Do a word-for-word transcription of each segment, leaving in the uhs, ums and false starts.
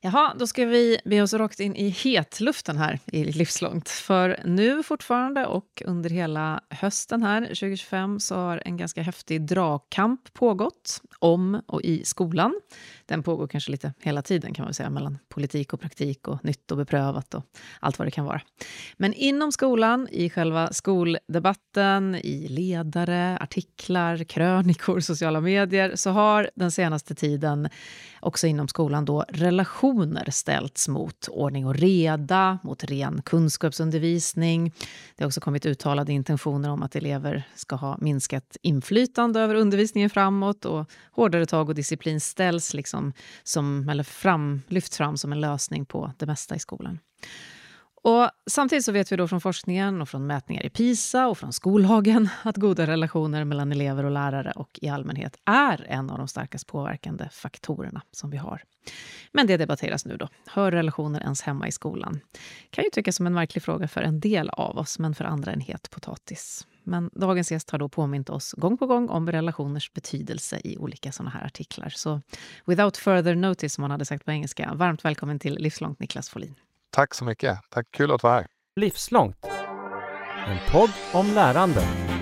Jaha, då ska vi be oss rakt in i hetluften här i Livslångt. För nu fortfarande och under hela hösten här tjugo tjugofem så har en ganska häftig dragkamp pågått om och i skolan. Den pågår kanske lite hela tiden kan man säga, mellan politik och praktik och nytt och beprövat och allt vad det kan vara. Men inom skolan, i själva skoldebatten, i ledare, artiklar, krönikor, sociala medier så har den senaste tiden också inom skolan då relationer ställts mot ordning och reda, mot ren kunskapsundervisning. Det har också kommit uttalade intentioner om att elever ska ha minskat inflytande över undervisningen framåt och hårdare tag och disciplin ställs liksom som, eller fram, lyfts fram som en lösning på det mesta i skolan. Och samtidigt så vet vi då från forskningen och från mätningar i PISA och från skollagen att goda relationer mellan elever och lärare och i allmänhet är en av de starkast påverkande faktorerna som vi har. Men det debatteras nu då. Hör relationer ens hemma i skolan? Kan ju tyckas som en märklig fråga för en del av oss, men för andra en het potatis. Men dagens gäst har då påmint oss gång på gång om relationers betydelse i olika sådana här artiklar. Så without further notice, som man hade sagt på engelska, varmt välkommen till Livslångt, Niklas Folin. Tack så mycket. Tack, kul att vara här. Livslångt. En podd om lärande.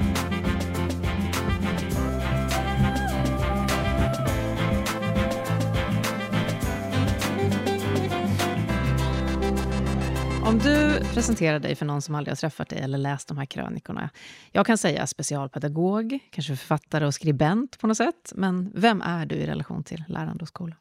Om du presenterar dig för någon som aldrig har träffat dig eller läst de här krönikorna. Jag kan säga specialpedagog, kanske författare och skribent på något sätt. Men vem är du i relation till lärande och skola?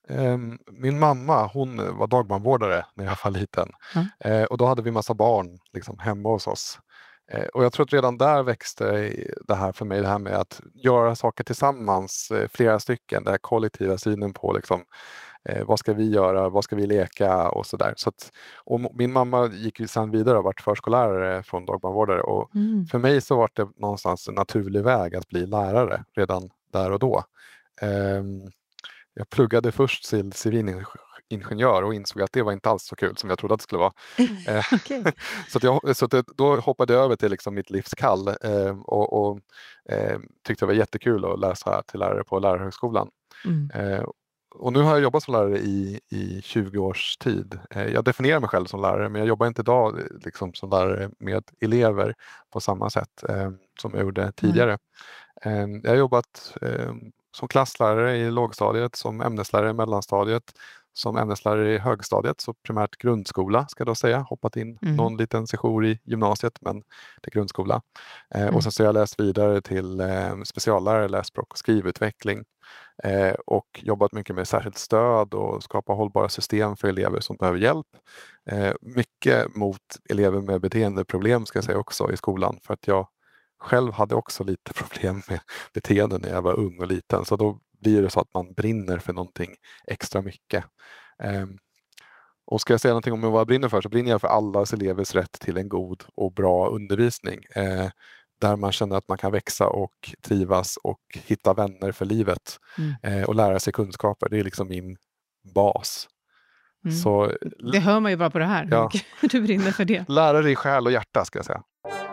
Min mamma, hon var dagbarnvårdare när jag var liten. Mm. Och då hade vi massa barn liksom, hemma hos oss. Och jag tror att redan där växte det här för mig, det här med att göra saker tillsammans, flera stycken, den här kollektiva synen på liksom, vad ska vi göra, vad ska vi leka och sådär. Så att, och min mamma gick ju sedan vidare och varit förskollärare från dagbarnvårdare. Och mm. för mig så var det någonstans en naturlig väg att bli lärare redan där och då. Um, Jag pluggade först till civilingenjör och insåg att det var inte alls så kul som jag trodde att det skulle vara. Okay. så att jag, så att då hoppade jag över till liksom mitt livskall eh, och, och eh, tyckte det var jättekul att läsa till lärare på lärarhögskolan. Mm. Eh, och nu har jag jobbat som lärare i, i tjugo års tid. Eh, jag definierar mig själv som lärare, men jag jobbar inte idag liksom, som lärare med elever på samma sätt eh, som jag gjorde tidigare. Mm. Eh, jag har jobbat eh, som klasslärare i lågstadiet, som ämneslärare i mellanstadiet, som ämneslärare i högstadiet, så primärt grundskola ska jag då säga. Hoppat in mm. någon liten session i gymnasiet, men det är grundskola. Eh, mm. Och sen så har jag läst vidare till eh, speciallärare, läst språk- och skrivutveckling. Eh, och jobbat mycket med särskilt stöd och skapa hållbara system för elever som behöver hjälp. Eh, mycket mot elever med beteendeproblem ska jag säga också i skolan, för att jag själv hade också lite problem med beteenden när jag var ung och liten. Så då blir det så att man brinner för någonting extra mycket. Um, och ska jag säga någonting om vad jag brinner för, så brinner jag för allas elevers rätt till en god och bra undervisning. Uh, där man känner att man kan växa och trivas och hitta vänner för livet. Mm. Uh, och lära sig kunskaper. Det är liksom min bas. Mm. Så, det hör man ju bara på det här. Ja. Hur du brinner för det. Lärare i själ och hjärta ska jag säga.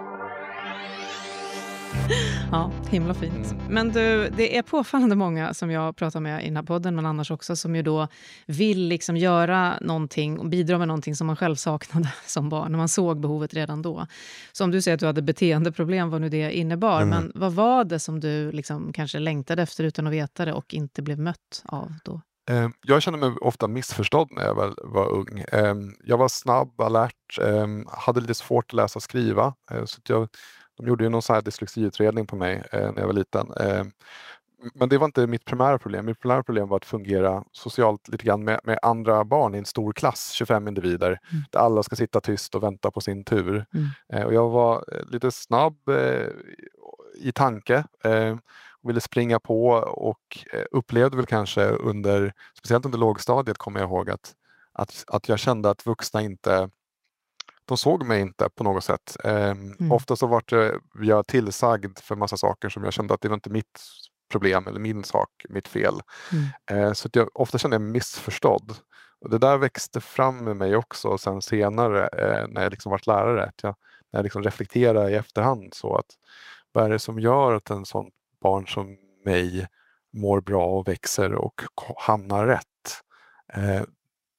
Ja, himla fint. Mm. Men du, det är påfallande många som jag pratar med i den här podden, men annars också, som ju då vill liksom göra någonting och bidra med någonting som man själv saknade som barn, när man såg behovet redan då. Så om du säger att du hade beteendeproblem, vad nu det innebar, mm. men vad var det som du liksom kanske längtade efter utan att veta det och inte blev mött av då? Jag kände mig ofta missförstådd när jag var, var ung. Jag var snabb, alert, hade lite svårt att läsa och skriva, så att jag De gjorde ju någon sån här dyslexiutredning på mig eh, när jag var liten. Eh, men det var inte mitt primära problem. Mitt primära problem var att fungera socialt lite grann med, med andra barn i en stor klass, tjugofem individer, mm. där alla ska sitta tyst och vänta på sin tur. Mm. Eh, och jag var lite snabb eh, i tanke eh, och ville springa på och eh, upplevde väl kanske under, speciellt under lågstadiet kommer jag ihåg att, att, att jag kände att vuxna inte de såg mig inte på något sätt. Eh, mm. Ofta så var det, jag tillsagd för massa saker som jag kände att det var inte mitt problem eller min sak, mitt fel. Mm. Eh, så att jag ofta kände mig missförstådd. Och det där växte fram med mig också sen senare eh, när jag liksom varit lärare. Att jag, när jag liksom reflekterar i efterhand så att vad är det som gör att en sån barn som mig mår bra och växer och hamnar rätt? Eh,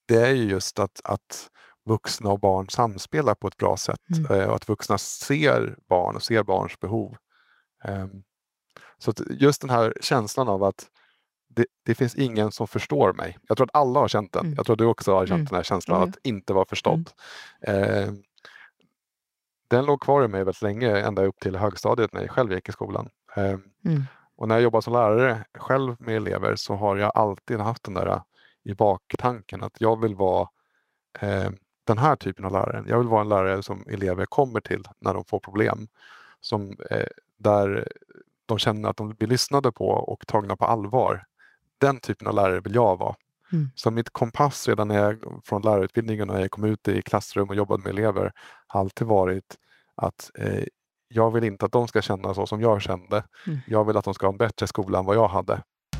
det är ju just att, att vuxna och barn samspelar på ett bra sätt. Mm. Eh, och att vuxna ser barn och ser barns behov. Eh, så att just den här känslan av att det, det finns ingen som förstår mig. Jag tror att alla har känt den. Mm. Jag tror att du också har känt Mm. den här känslan Ja, av ja. att inte vara förstådd. Eh, den låg kvar i mig väldigt länge, ända upp till högstadiet när jag själv gick i skolan. Eh, Mm. och när jag jobbar som lärare själv med elever så har jag alltid haft den där i baktanken att jag vill vara eh, den här typen av lärare. Jag vill vara en lärare som elever kommer till när de får problem. Som, eh, där de känner att de blir lyssnade på och tagna på allvar. Den typen av lärare vill jag vara. Mm. Så mitt kompass redan när jag, från lärarutbildningen när jag kom ut i klassrum och jobbade med elever har alltid varit att eh, jag vill inte att de ska känna så som jag kände. Mm. Jag vill att de ska ha en bättre skola än vad jag hade.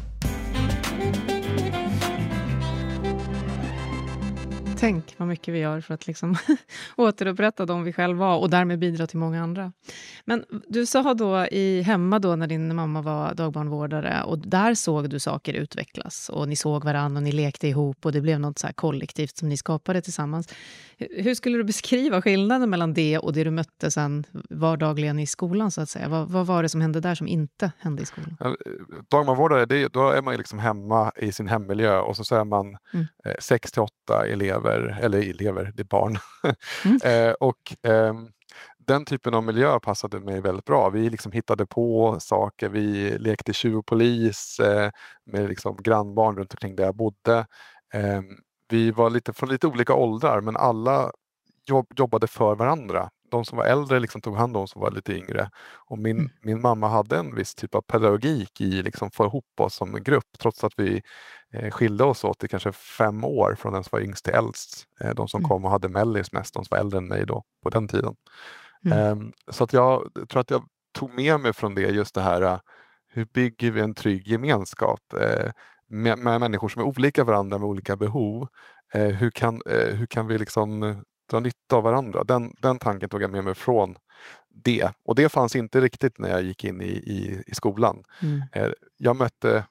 Tänk vad mycket vi gör för att liksom återupprätta de vi själva var och därmed bidra till många andra. Men du sa då i hemma då när din mamma var dagbarnvårdare och där såg du saker utvecklas och ni såg varann och ni lekte ihop och det blev något så här kollektivt som ni skapade tillsammans. Hur skulle du beskriva skillnaden mellan det och det du mötte sen vardagligen i skolan så att säga? Vad, vad var det som hände där som inte hände i skolan? Dagbarnvårdare, det, då är man ju liksom hemma i sin hemmiljö och så, så är man mm. eh, sex till åtta elever, eller elever, det är barn. Mm. eh, och eh, den typen av miljö passade mig väldigt bra. Vi liksom hittade på saker, vi lekte tjuv och polis eh, med liksom grannbarn runt omkring där jag bodde. Eh, vi var lite från lite olika åldrar men alla jobb, jobbade för varandra. De som var äldre liksom tog hand om de som var lite yngre. Och min, mm. min mamma hade en viss typ av pedagogik i liksom få ihop oss som en grupp trots att vi eh, skilde oss åt i kanske fem år från den som var yngst till äldst. Eh, de som mm. kom och hade mellis mest, de som var äldre än mig då på den tiden. Mm. Eh, så att jag tror att jag tog med mig från det just det här, hur bygger vi en trygg gemenskap eh, med, med människor som är olika varandra med olika behov. Eh, hur, kan, eh, hur kan vi liksom dra nytta av varandra. Den, den tanken tog jag med mig från det. Och det fanns inte riktigt när jag gick in i, i, i skolan. Mm. Eh, jag mötte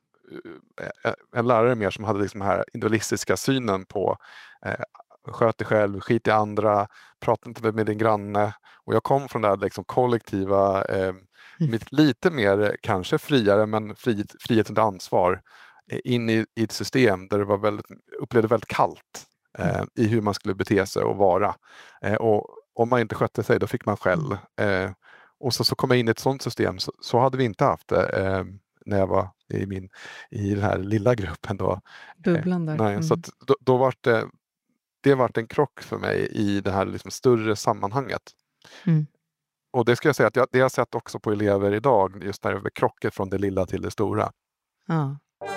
eh, en lärare mer som hade liksom den här individualistiska synen på eh, sköt dig själv, skit i andra, prata inte med din granne. Och jag kom från det här liksom kollektiva, eh, mm. mitt lite mer kanske friare men fri, frihet under ansvar eh, in i, i ett system där det var väldigt, upplevde väldigt kallt. Eh, i hur man skulle bete sig och vara. Eh, och om man inte skötte sig, då fick man skäll. Eh, och så, så kom jag in i ett sådant system. Så, så hade vi inte haft det eh, när jag var i, min, i den här lilla gruppen. Då. Bubblan där. Eh, nej, mm. Så att, då, då var det, det var en krock för mig i det här liksom större sammanhanget. Mm. Och det ska jag säga att jag, det har jag sett också på elever idag. Just när det är krocket från det lilla till det stora. Ja.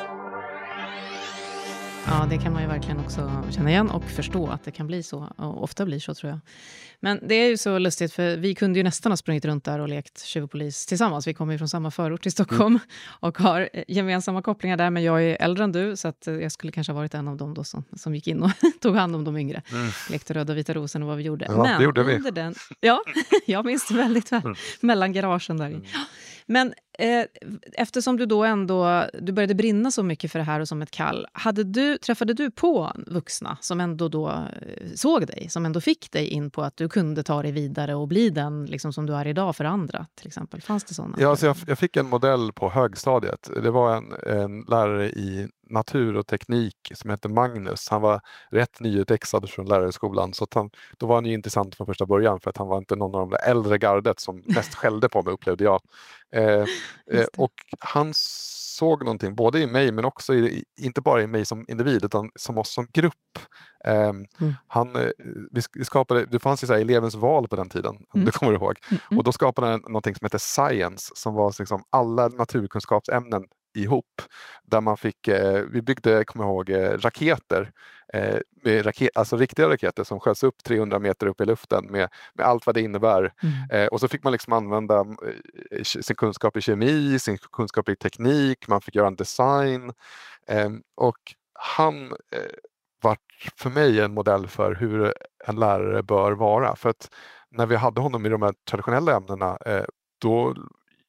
Ja, det kan man ju verkligen också känna igen och förstå att det kan bli så. Och ofta blir så, tror jag. Men det är ju så lustigt, för vi kunde ju nästan ha sprungit runt där och lekt tjuv och polis tillsammans. Vi kommer ju från samma förort i Stockholm mm. och har gemensamma kopplingar där. Men jag är äldre än du, så att jag skulle kanske ha varit en av dem då som, som gick in och tog hand om de yngre. Mm. Lekte röda och vita rosen och vad vi gjorde. Ja, Men det gjorde vi. Under den, ja, jag minns det väldigt väl. Mm. Mellan garagen där. Mm. Men eh, eftersom du då ändå du började brinna så mycket för det här och som ett kall, hade du, träffade du på vuxna som ändå då eh, såg dig, som ändå fick dig in på att du kunde ta dig vidare och bli den liksom, som du är idag för andra till exempel? Fanns det sådana? Ja, alltså jag, jag fick en modell på högstadiet. Det var en, en lärare i natur och teknik som hette Magnus. Han var rätt nyutexad från lärarskolan, så att han, då var han ju intressant från första början för att han var inte någon av de äldre gardet som mest skällde på mig, upplevde jag. Eh, eh, och han såg någonting både i mig men också i, inte bara i mig som individ utan som oss som grupp. Eh, mm. han, eh, vi skapade, det fanns ju så här elevens val på den tiden, om mm. du kommer ihåg. Mm. Och då skapade han någonting som heter Science som var liksom alla naturkunskapsämnen ihop. Där man fick, eh, vi byggde, kommer jag ihåg, eh, raketer. Eh, med raket, alltså riktiga raketer som sköts upp trehundra meter upp i luften med, med allt vad det innebär. Mm. Eh, och så fick man liksom använda eh, sin kunskap i kemi, sin kunskap i teknik, man fick göra en design. Eh, och han eh, var för mig en modell för hur en lärare bör vara. För att när vi hade honom i de här traditionella ämnena, eh, då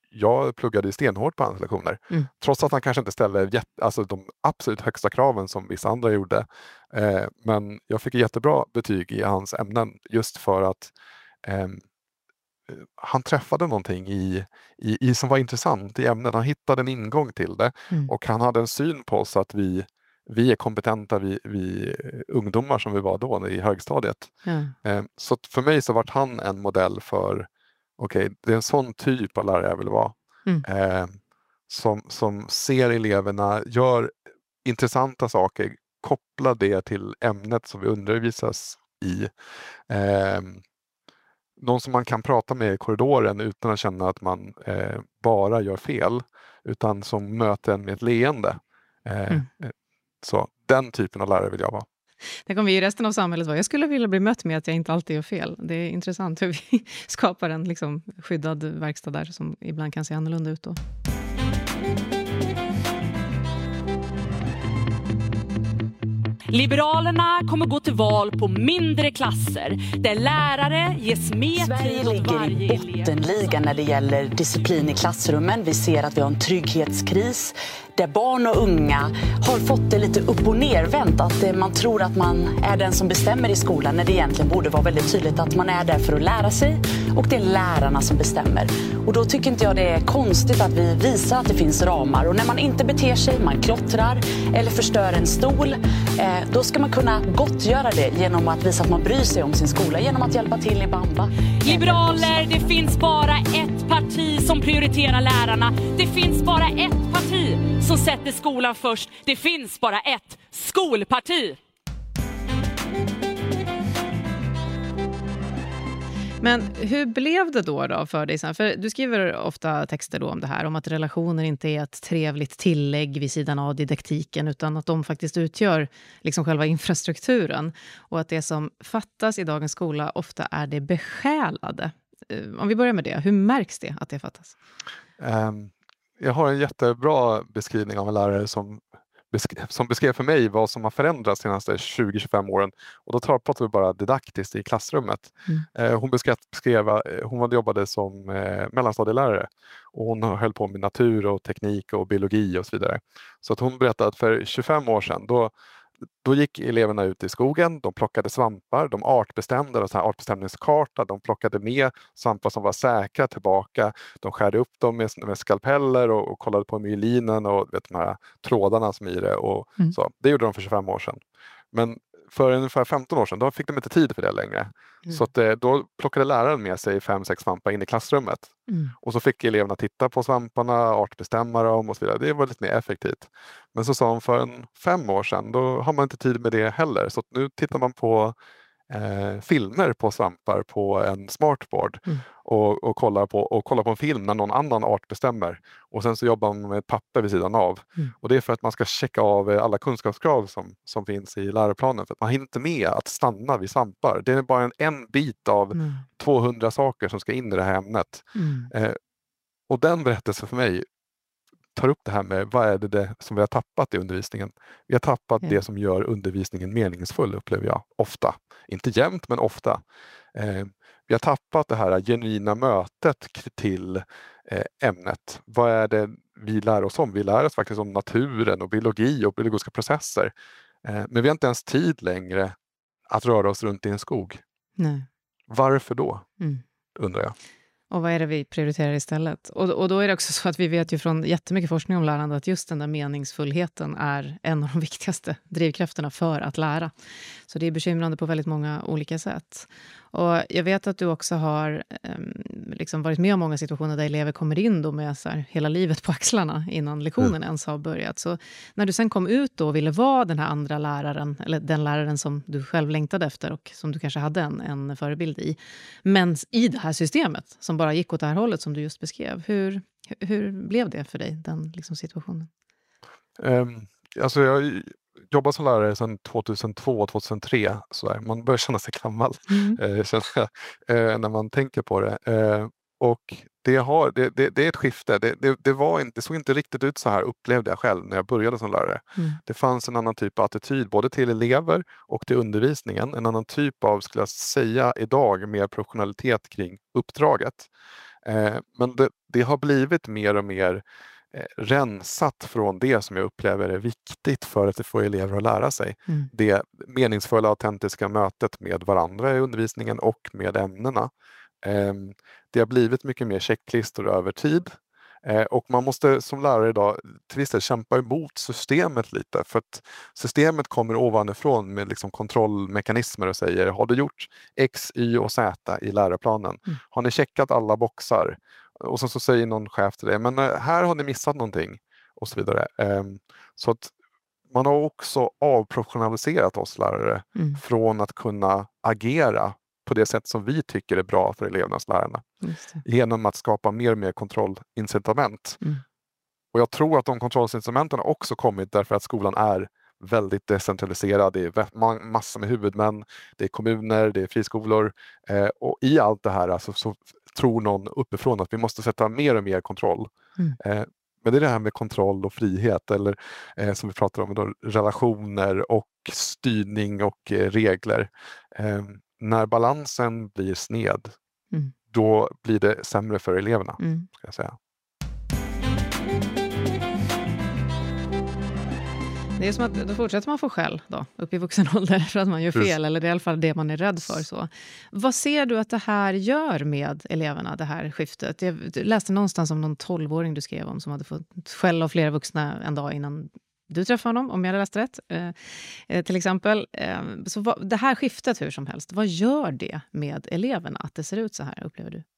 jag pluggade stenhårt på hans lektioner. Mm. Trots att han kanske inte ställde jätte, alltså de absolut högsta kraven som vissa andra gjorde. Eh, men jag fick jättebra betyg i hans ämnen just för att eh, han träffade någonting i, i, i som var intressant i ämnet. Han hittade en ingång till det. Mm. Och han hade en syn på oss att vi, vi är kompetenta, vi, vi ungdomar som vi var då i högstadiet. Mm. Eh, så för mig så var han en modell för okej, okay, det är en sån typ av lärare jag vill vara. Mm. Eh, som, som ser eleverna, gör intressanta saker, kopplar det till ämnet som vi undervisas i. Eh, någon som man kan prata med i korridoren utan att känna att man eh, bara gör fel. Utan som möter en med ett leende. Eh, mm. Så den typen av lärare vill jag vara. Det kommer vi i resten av samhället vara. Jag skulle vilja bli mött med att jag inte alltid gör fel. Det är intressant hur vi skapar en liksom skyddad verkstad där som ibland kan se annorlunda ut då. Liberalerna kommer gå till val på mindre klasser där lärare ges mer Sverige tid åt varje ligger i bottenligan när det gäller disciplin i klassrummen. Vi ser att vi har en trygghetskris där barn och unga har fått det lite upp- och nervänt. Att man tror att man är den som bestämmer i skolan när det egentligen borde vara väldigt tydligt att man är där för att lära sig och det är lärarna som bestämmer. Och då tycker inte jag det är konstigt att vi visar att det finns ramar. Och när man inte beter sig, man klottrar eller förstör en stol, eh, då ska man kunna gottgöra det genom att visa att man bryr sig om sin skola, genom att hjälpa till i bamba. Liberaler, det finns bara ett parti som prioriterar lärarna. Det finns bara ett parti som sätter skolan först. Det finns bara ett skolparti. Men hur blev det då, då för dig sen? För du skriver ofta texter då om det här, om att relationer inte är ett trevligt tillägg vid sidan av didaktiken, utan att de faktiskt utgör liksom själva infrastrukturen. Och att det som fattas i dagens skola ofta är det besjälade. Om vi börjar med det, hur märks det att det fattas? Um, jag har en jättebra beskrivning av en lärare som Beskrev, som beskrev för mig vad som har förändrats de senaste tjugo till tjugofem åren. Och då pratar vi bara didaktiskt i klassrummet. Mm. Eh, hon beskrev, beskrev, hon jobbade som eh, mellanstadielärare. Och hon höll på med natur och teknik och biologi och så vidare. Så att hon berättade att för tjugofem år sedan då, då gick eleverna ut i skogen, de plockade svampar, de artbestämde en sån här artbestämningskarta, de plockade med svampar som var säkra tillbaka, de skärde upp dem med, med skalpeller och, och kollade på myelinen och vet, de här trådarna som i det. Och mm. så. Det gjorde de för tjugofem år sedan. Men för ungefär femton år sedan då fick de inte tid för det längre. Mm. Så att, då plockade läraren med sig fem, sex svampar in i klassrummet. Mm. Och så fick eleverna titta på svamparna, artbestämma dem och så vidare. Det var lite mer effektivt. Men så sa hon för en fem år sedan, då har man inte tid med det heller. Så nu tittar man på eh, filmer på svampar på en smartboard. Mm. Och, och, kollar på, och kollar på en film när någon annan art bestämmer. Och sen så jobbar man med ett papper vid sidan av. Mm. Och det är för att man ska checka av alla kunskapskrav som, som finns i läroplanen. För att man hinner inte med att stanna vid svampar. Det är bara en, en bit av mm. tvåhundra saker som ska in i det här ämnet. Mm. Eh, och den berättelsen för mig tar upp det här med vad är det, det som vi har tappat i undervisningen. Vi har tappat mm. det som gör undervisningen meningsfull, upplever jag ofta. Inte jämt, men ofta. Eh, vi har tappat det här genuina mötet till eh, ämnet. Vad är det vi lär oss om? Vi lär oss faktiskt om naturen och biologi och biologiska processer. Eh, men vi har inte ens tid längre att röra oss runt i en skog. Nej. Varför då? Mm. Undrar jag. Och vad är det vi prioriterar istället? Och, och då är det också så att vi vet ju från jättemycket forskning om lärande att just den där meningsfullheten är en av de viktigaste drivkrafterna för att lära. Så det är bekymrande på väldigt många olika sätt. Och jag vet att du också har um, liksom varit med om många situationer där elever kommer in då med så här, hela livet på axlarna innan lektionen mm. ens har börjat. Så när du sen kom ut då och ville vara den här andra läraren, eller den läraren som du själv längtade efter och som du kanske hade en, en förebild i, men i det här systemet som bara gick åt det här hållet som du just beskrev. Hur, hur blev det för dig, den liksom, situationen? Um, alltså jag jobbat som lärare sedan tjugohundratvå tjugohundratre. Så man börjar känna sig gammal mm. eh, känner, eh, när man tänker på det. Eh, och det, har, det, det, det är ett skifte. Det, det, det, var inte, det såg inte riktigt ut så här, upplevde jag själv när jag började som lärare. Mm. Det fanns en annan typ av attityd både till elever och till undervisningen. En annan typ av, skulle jag säga idag, mer professionalitet kring uppdraget. Eh, men det, det har blivit mer och mer eh, rensat från det som jag upplever är viktigt för att få elever att lära sig. Mm. Det meningsfulla, autentiska mötet med varandra i undervisningen och med ämnena. Eh, det har blivit mycket mer checklistor över tid. Eh, och man måste som lärare idag till viss del kämpa emot systemet lite, för att systemet kommer ovanifrån med liksom kontrollmekanismer och säger: har du gjort X, Y och Z i läroplanen? Mm. Har ni checkat alla boxar? Och så, så säger någon chef till dig: men eh, här har ni missat någonting, och så vidare. Eh, så att man har också avprofessionaliserat oss lärare Mm. från att kunna agera på det sätt som vi tycker är bra för elevernas lärarna. Just det. Genom att skapa mer och mer kontrollincitament. Mm. Och jag tror att de kontrollincitamenten har också kommit därför att skolan är väldigt decentraliserad. Det är vä- massor med huvudmän, det är kommuner, det är friskolor. Eh, och i allt det här alltså, så tror någon uppifrån att vi måste sätta mer och mer kontroll. Mm. Eh, men det är det här med kontroll och frihet, eller eh, som vi pratar om idag, relationer och styrning och eh, regler. Eh, när balansen blir sned, Mm. då blir det sämre för eleverna, Mm. ska jag säga. Det är som att då fortsätter man få skäll då, upp i vuxen ålder för att man gör fel, Precis. eller det är i alla fall det man är rädd för. Så. Vad ser du att det här gör med eleverna, det här skiftet? Jag läste någonstans om någon tolvåring du skrev om som hade fått skäll av flera vuxna en dag innan du träffade honom, om jag hade läst rätt, eh, eh, till exempel. Eh, så vad, det här skiftet hur som helst, vad gör det med eleverna att det ser ut så här, upplever du?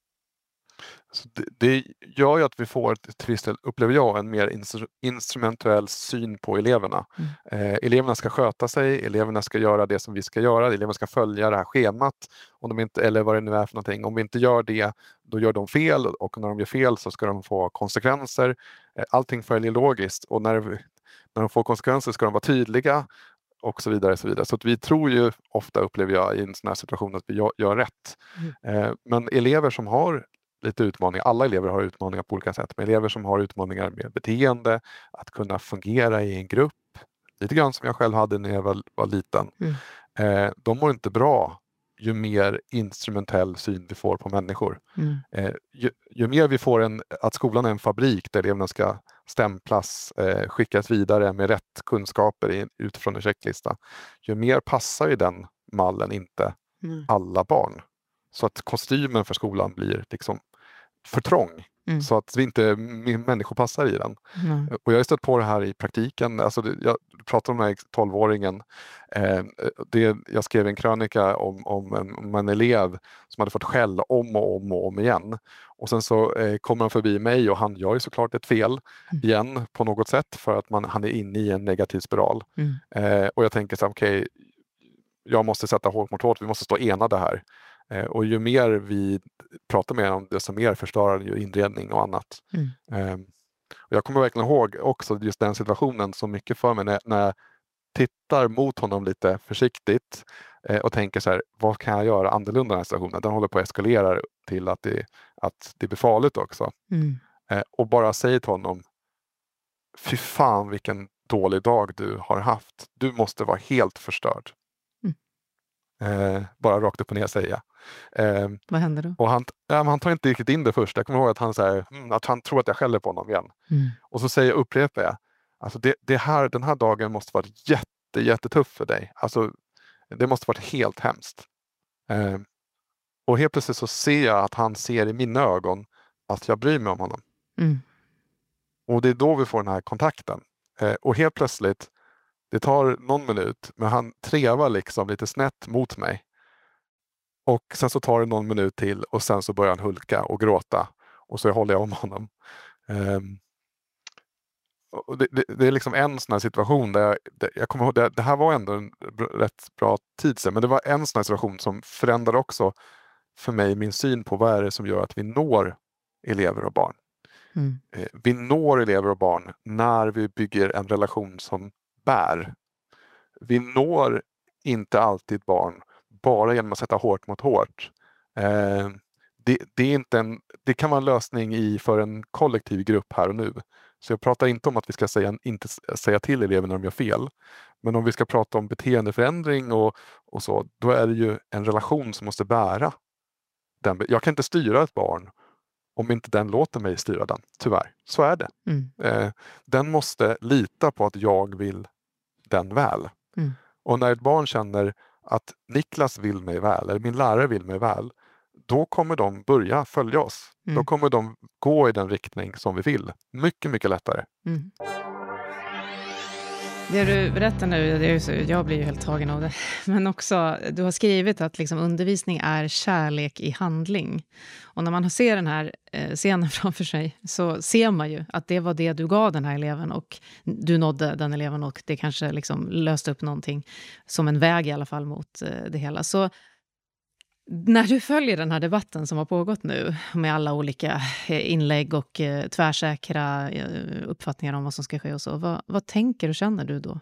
Så det, det gör ju att vi får, till viss del, upplever jag, en mer instru- instrumentuell syn på eleverna. Mm. Eh, eleverna ska sköta sig, eleverna ska göra det som vi ska göra, eleverna ska följa det här schemat, om de inte, eller vad det nu är för någonting. Om vi inte gör det, då gör de fel, och när de gör fel så ska de få konsekvenser. Eh, allting följer logiskt, och när, vi, när de får konsekvenser ska de vara tydliga, och så vidare. Så, vidare. Så att vi tror ju ofta, upplever jag, i en sån här situation att vi gör, gör rätt. Mm. Eh, men elever som har lite utmaningar, alla elever har utmaningar på olika sätt, men elever som har utmaningar med beteende, att kunna fungera i en grupp, lite grann som jag själv hade när jag var, var liten, Mm. eh, de mår inte bra ju mer instrumentell syn vi får på människor. Mm. Eh, ju, ju mer vi får en, att skolan är en fabrik där eleverna ska stämplas, eh, skickas vidare med rätt kunskaper i, utifrån en checklista, ju mer passar ju den mallen inte Mm. alla barn. Så att kostymen för skolan blir liksom för trång. Mm. Så att vi inte människor passar i den. Mm. Och jag har stött på det här i praktiken. Alltså det, jag pratar om den här tolvåringen. Eh, det, jag skrev en krönika om, om, en, om en elev som hade fått skäll om och om och om igen. Och sen så eh, kommer han förbi mig och han gör ju såklart ett fel Mm. igen på något sätt, för att man, han är inne i en negativ spiral. Mm. Eh, och jag tänker så här, okej, okay, jag måste sätta hårt mot hårt, vi måste stå enade här. Eh, och ju mer vi pratar med om, desto mer förstör ju inredning och annat. Mm. Eh, och jag kommer verkligen ihåg också just den situationen så mycket för mig när, när jag tittar mot honom lite försiktigt eh, och tänker så här, vad kan jag göra annorlunda i den här situationen? Den håller på att eskalera till att det, att det blir farligt också. Mm. Eh, och bara säger till honom, fy fan vilken dålig dag du har haft. Du måste vara helt förstörd. Eh, bara rakt upp och ner säga. Eh, Vad händer då? och han, ja, men han tar inte riktigt in det först. Jag kommer ihåg att han, så här, mm, att han tror att jag skäller på honom igen. Mm. Och så säger jag, upprepar jag. Alltså det, det här, den här dagen måste varit jätte, jättetuff för dig. Alltså, det måste varit helt hemskt. Eh, och helt plötsligt så ser jag att han ser i mina ögon att jag bryr mig om honom. Mm. Och det är då vi får den här kontakten. Eh, och helt plötsligt, det tar någon minut, men han trevar liksom lite snett mot mig. Och sen så tar det någon minut till och sen så börjar han hulka och gråta. Och så håller jag om honom. Um, och det, det, det är liksom en sån här situation där jag, det, jag kommer ihåg, det, det här var ändå en rätt bra tid sedan, men det var en sån här situation som förändrade också för mig min syn på vad är det som gör att vi når elever och barn. Mm. Eh, vi når elever och barn när vi bygger en relation som bär. Vi når inte alltid barn bara genom att sätta hårt mot hårt. Eh, det, det, är inte en, det kan vara en lösning i för en kollektiv grupp här och nu. Så jag pratar inte om att vi ska säga, inte säga till eleverna när de gör fel. Men om vi ska prata om beteendeförändring och, och så, då är det ju en relation som måste bära. Den, jag kan inte styra ett barn om inte den låter mig styra den. Tyvärr, så är det. Mm. Eh, den måste lita på att jag vill den väl. Mm. Och när ett barn känner att Niklas vill mig väl, eller min lärare vill mig väl, då kommer de börja följa oss. Mm. Då kommer de gå i den riktning som vi vill. Mycket, mycket lättare. Mm. Det du berättar nu, det är ju så, jag blir ju helt tagen av det. Men också, du har skrivit att liksom undervisning är kärlek i handling. Och när man ser den här eh, scenen framför sig så ser man ju att det var det du gav den här eleven. Och du nådde den eleven och det kanske liksom löste upp någonting som en väg i alla fall mot eh, det hela. Så när du följer den här debatten som har pågått nu med alla olika inlägg och eh, tvärsäkra eh, uppfattningar om vad som ska ske och så, vad, vad tänker och känner du då?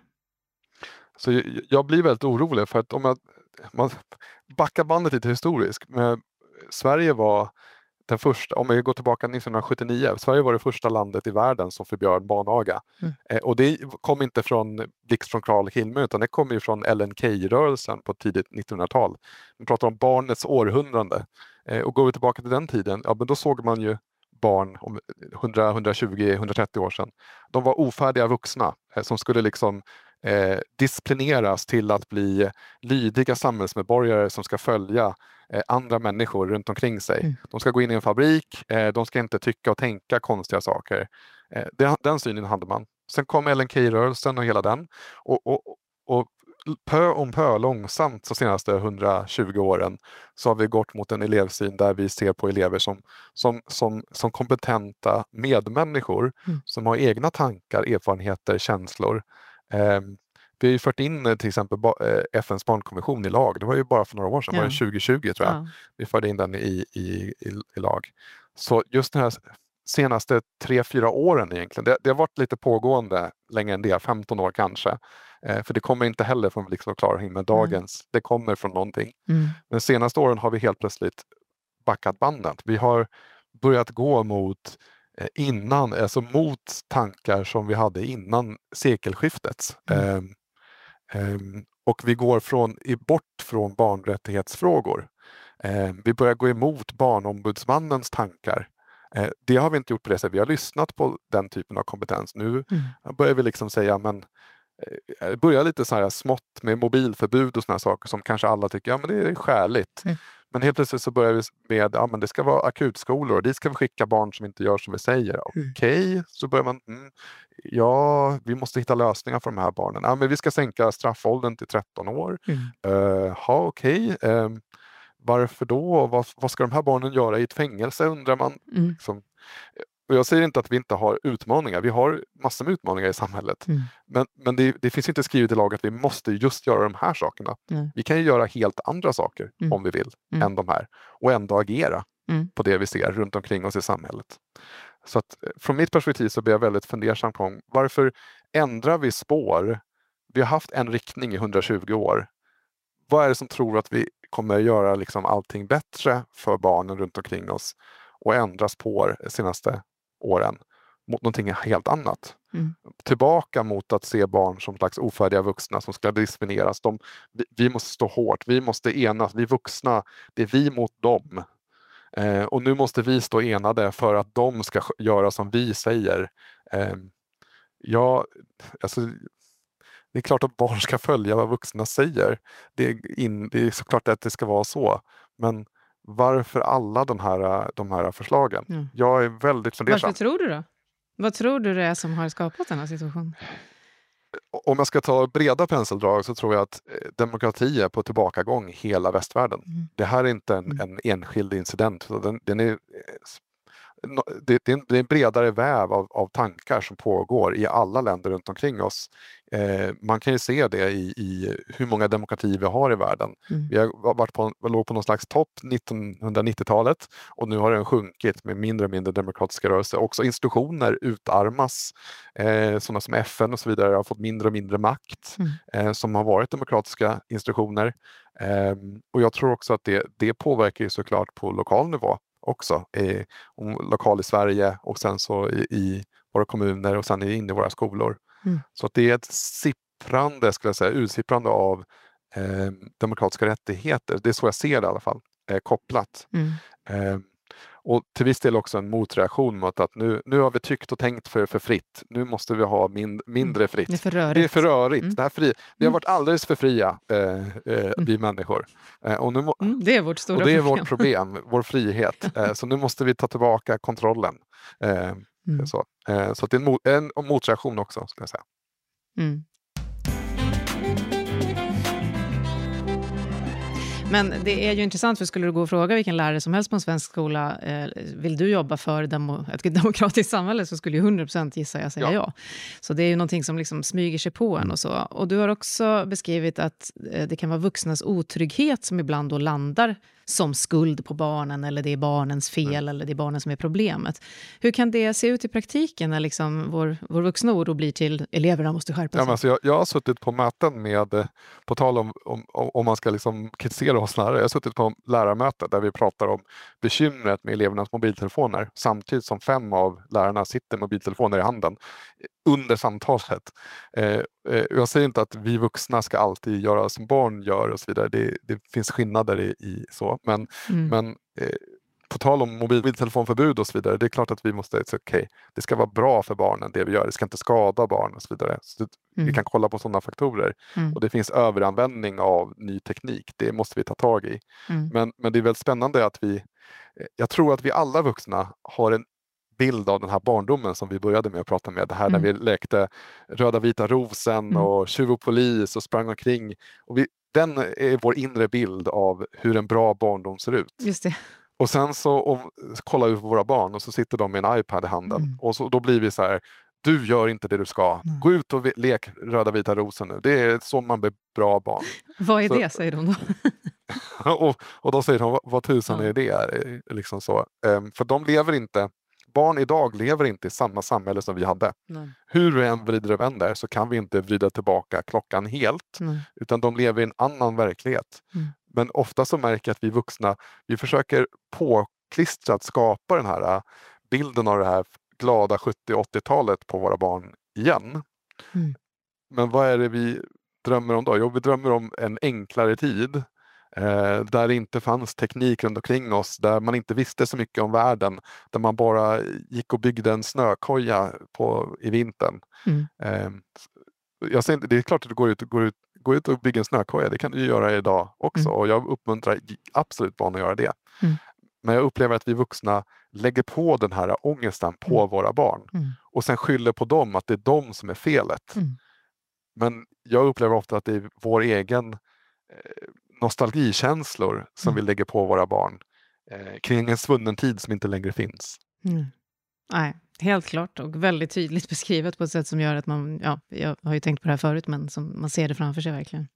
Så jag, jag blir väldigt orolig för att om jag, man backar bandet lite historiskt, men Sverige var den första, om jag går tillbaka nittonhundrasjuttionio, Sverige var det första landet i världen som förbjöd barnaga. Mm. Eh, och det kom inte från blixt från klar himmel, utan det kom ju från L N K-rörelsen på tidigt nittonhundratal. Vi pratar om barnets århundrade. Eh, och går vi tillbaka till den tiden, ja, men då såg man ju barn om hundra, hundratjugo, hundratrettio år sedan. De var ofärdiga vuxna eh, som skulle liksom eh, disciplineras till att bli lydiga samhällsmedborgare som ska följa eh, andra människor runt omkring sig. Mm. De ska gå in i en fabrik, eh, de ska inte tycka och tänka konstiga saker. Eh, den, den synen hade man. Sen kom L N K-rörelsen och hela den. Och, och, och pö om pö långsamt de senaste hundratjugo åren så har vi gått mot en elevsyn där vi ser på elever som, som, som, som kompetenta medmänniskor mm. som har egna tankar, erfarenheter, känslor. Eh, vi har ju fört in till exempel F N:s barnkonvention i lag. Det var ju bara för några år sedan, ja. Var det tjugo tjugo tror jag. Ja. Vi förde in den i, i, i, i lag. Så just den här senaste tre, fyra åren egentligen, det, det har varit lite pågående längre än det, femton år kanske. Eh, för det kommer inte heller från liksom klara himmel dagens, mm. det kommer från någonting. Mm. Men senaste åren har vi helt plötsligt backat bandet. Vi har börjat gå mot eh, innan, alltså mot tankar som vi hade innan sekelskiftet. Mm. Eh, eh, och vi går från, bort från barnrättighetsfrågor. Eh, vi börjar gå emot barnombudsmannens tankar. Eh, det har vi inte gjort på det sättet. Vi har lyssnat på den typen av kompetens. Nu mm. börjar vi liksom säga, men eh, börjar lite så här smått med mobilförbud och såna här saker som kanske alla tycker, ja men det är skäligt. Mm. Men helt plötsligt så börjar vi med, ja men det ska vara akutskolor och dit ska vi skicka barn som inte gör som vi säger. Mm. Okej, okay. Så börjar man, mm, ja vi måste hitta lösningar för de här barnen. Ja men vi ska sänka straffåldern till tretton år. Mm. Uh, ja okej. Okay. Um, Varför då? Vad, vad ska de här barnen göra i ett fängelse undrar man. Mm. Liksom. Och jag säger inte att vi inte har utmaningar. Vi har massor med utmaningar i samhället. Mm. Men, men det, det finns inte skrivet i lag att vi måste just göra de här sakerna. Mm. Vi kan ju göra helt andra saker mm. om vi vill mm. än de här. Och ändå agera mm. på det vi ser runt omkring oss i samhället. Så att från mitt perspektiv så blir jag väldigt fundersam på varför ändrar vi spår? Vi har haft en riktning i hundratjugo år. Vad är det som tror att vi kommer göra liksom allting bättre för barnen runt omkring oss och ändra spår de senaste åren mot någonting helt annat? Mm. Tillbaka mot att se barn som slags ofärdiga vuxna som ska disciplineras. De, vi, vi måste stå hårt, vi måste enas, vi vuxna, det är vi mot dem. Eh, och nu måste vi stå enade för att de ska göra som vi säger. Eh, ja, alltså... Det är klart att barn ska följa vad vuxna säger. Det är, in, det är såklart att det ska vara så. Men varför alla de här, de här förslagen? Mm. Jag är väldigt fundersam. Varför tror du då? Vad tror du det är som har skapat den här situationen? Om jag ska ta breda penseldrag så tror jag att demokrati är på tillbakagång i hela västvärlden. Mm. Det här är inte en, mm. en enskild incident. Den, den är... Det, det, är en, det är en bredare väv av, av tankar som pågår i alla länder runt omkring oss. Eh, man kan ju se det i, i hur många demokratier vi har i världen. Mm. Vi har varit på, låg på någon slags topp nittonhundranittiotalet och nu har den sjunkit med mindre och mindre demokratiska rörelser. Också institutioner utarmas. Eh, sådana som F N och så vidare har fått mindre och mindre makt mm. eh, som har varit demokratiska institutioner. Eh, och jag tror också att det, det påverkar ju såklart på lokal nivå också, eh, lokal i Sverige och sen så i, i våra kommuner och sen in i våra skolor. Mm. Så att det är ett sipprande, skulle jag säga, utsipprande av eh, demokratiska rättigheter. Det är så jag ser det i alla fall, eh, kopplat. Mm. Eh, Och till viss del också en motreaktion mot att nu, nu har vi tyckt och tänkt för, för fritt. Nu måste vi ha min, mindre fritt. Det är för rörigt. Det är för rörigt. Mm. Det här fri, vi har varit alldeles för fria, eh, eh, vi människor. Eh, och nu må, Mm, det är vårt stora och det är problem. vårt problem, vår frihet. Eh, så nu måste vi ta tillbaka kontrollen. Eh, Mm. så eh, så att det är en, mot, en, en motreaktion också, ska jag säga. Mm. Men det är ju intressant, för skulle du gå och fråga vilken lärare som helst på en svensk skola, eh, vill du jobba för demo, ett demokratiskt samhälle, så skulle ju hundra procent gissa jag säga ja. ja. Så det är ju någonting som liksom smyger sig på en och så. Och du har också beskrivit att eh, det kan vara vuxnas otrygghet som ibland då landar som skuld på barnen, eller det är barnens fel, mm. eller det är barnen som är problemet. Hur kan det se ut i praktiken när liksom vår, vår vuxna oro blir till eleverna måste skärpa sig? Ja, men alltså jag, jag har suttit på möten med, på tal om, om, om man ska liksom kritisera oss lärare, jag har suttit på lärarmöten där vi pratar om bekymret med elevernas mobiltelefoner, samtidigt som fem av lärarna sitter med mobiltelefoner i handen under samtalet. Eh, eh, jag säger inte att vi vuxna ska alltid göra som barn gör och så vidare, det, det finns skillnader i, i så, men, mm. men eh, på tal om mobiltelefonförbud och så vidare, det är klart att vi måste säga okej, okay, det ska vara bra för barnen det vi gör, det ska inte skada barn och så vidare. Så det, mm. vi kan kolla på sådana faktorer. Mm. Och det finns överanvändning av ny teknik, det måste vi ta tag i. Mm. Men, men det är väldigt spännande att vi, jag tror att vi alla vuxna har en bild av den här barndomen som vi började med att prata med. Det här mm. när vi lekte röda vita rosen mm. och tjuv och polis och sprang omkring. Och vi, den är vår inre bild av hur en bra barndom ser ut. Just det. Och sen så, och, så kollar vi på våra barn och så sitter de med en iPad i handen. Mm. Och så, då blir vi så här, du gör inte det du ska. Mm. Gå ut och lek röda vita rosen nu. Det är så man blir bra barn. Vad är så, det, säger de då? och, och då säger de, vad, vad tusan mm. är det? Liksom så. Um, för de lever inte, barn idag lever inte i samma samhälle som vi hade. Mm. Hur vi än vrider och vänder så kan vi inte vrida tillbaka klockan helt. Mm. Utan de lever i en annan verklighet. Mm. Men ofta så märker jag att vi vuxna, vi försöker påklistra att skapa den här bilden av det här glada sjuttio-åttiotalet på våra barn igen. Mm. Men vad är det vi drömmer om då? Jo, vi drömmer om en enklare tid eh, där det inte fanns teknik runt omkring oss, där man inte visste så mycket om världen, där man bara gick och byggde en snökoja på, i vintern. Mm. Eh, jag säger inte, det är klart att du går ut, går ut Gå ut och bygga en snökoja, det kan du göra idag också. Mm. Och jag uppmuntrar absolut barn att göra det. Mm. Men jag upplever att vi vuxna lägger på den här ångesten på mm. våra barn. Mm. Och sen skyller på dem att det är de som är felet. Mm. Men jag upplever ofta att det är vår egen eh, nostalgikänslor som mm. vi lägger på våra barn. Eh, kring en svunnen tid som inte längre finns. Mm. Nej, helt klart och väldigt tydligt beskrivet på ett sätt som gör att man, ja, jag har ju tänkt på det här förut, men som man ser det framför sig verkligen.